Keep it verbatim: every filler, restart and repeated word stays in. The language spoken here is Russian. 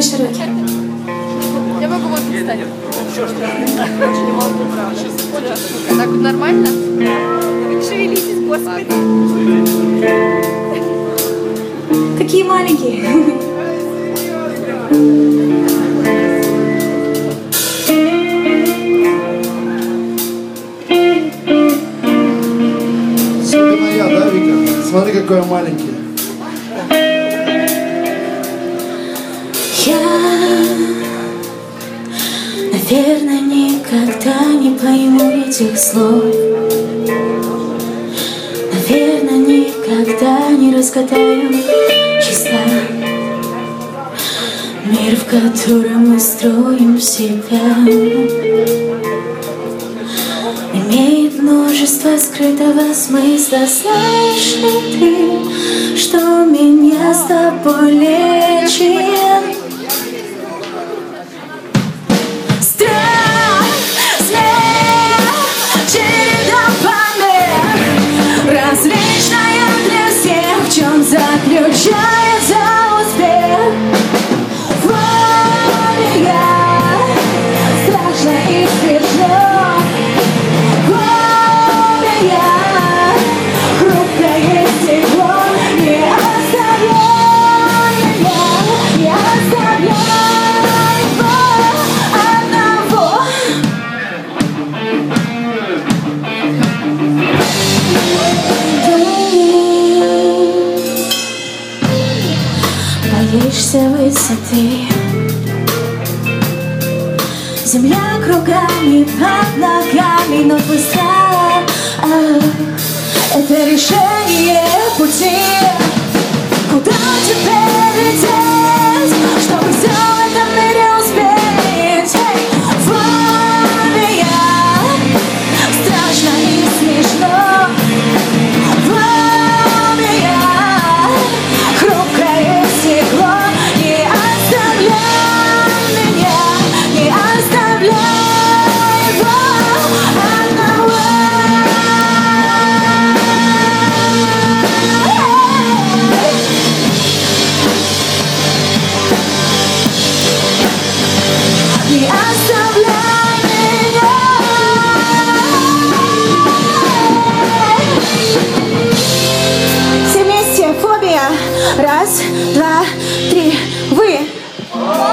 Выше руки. Я могу вот встать. Так вот нормально? Шевелитесь, господи. Такие маленькие. Особенно я, да, Вика? Смотри, какой я маленький. Я, наверное, никогда не пойму этих слов. Наверное, никогда не разгадаю числа. Мир, в котором мы строим себя, имеет множество скрытого смысла. Знаешь ли ты, что меня с тобой лечит? Страх, смех, череда помех, различная для всех, в чем заключается успех. Фобия, страшно и смешно. Фобия, хрупкое стекло. Не оставляй меня, не оставляй одного. Боишься высоты, земля кругами под ногами, но быстро. Это решение пути. Куда теперь лететь, чтобы все в этом мире успеть? Hey! Фобия, страшно и смешно. Фобия, хрупкое стекло. Не оставляй меня, не оставляй его одного. Не оставляй меня. Все вместе, фобия. Раз, два, три, вы.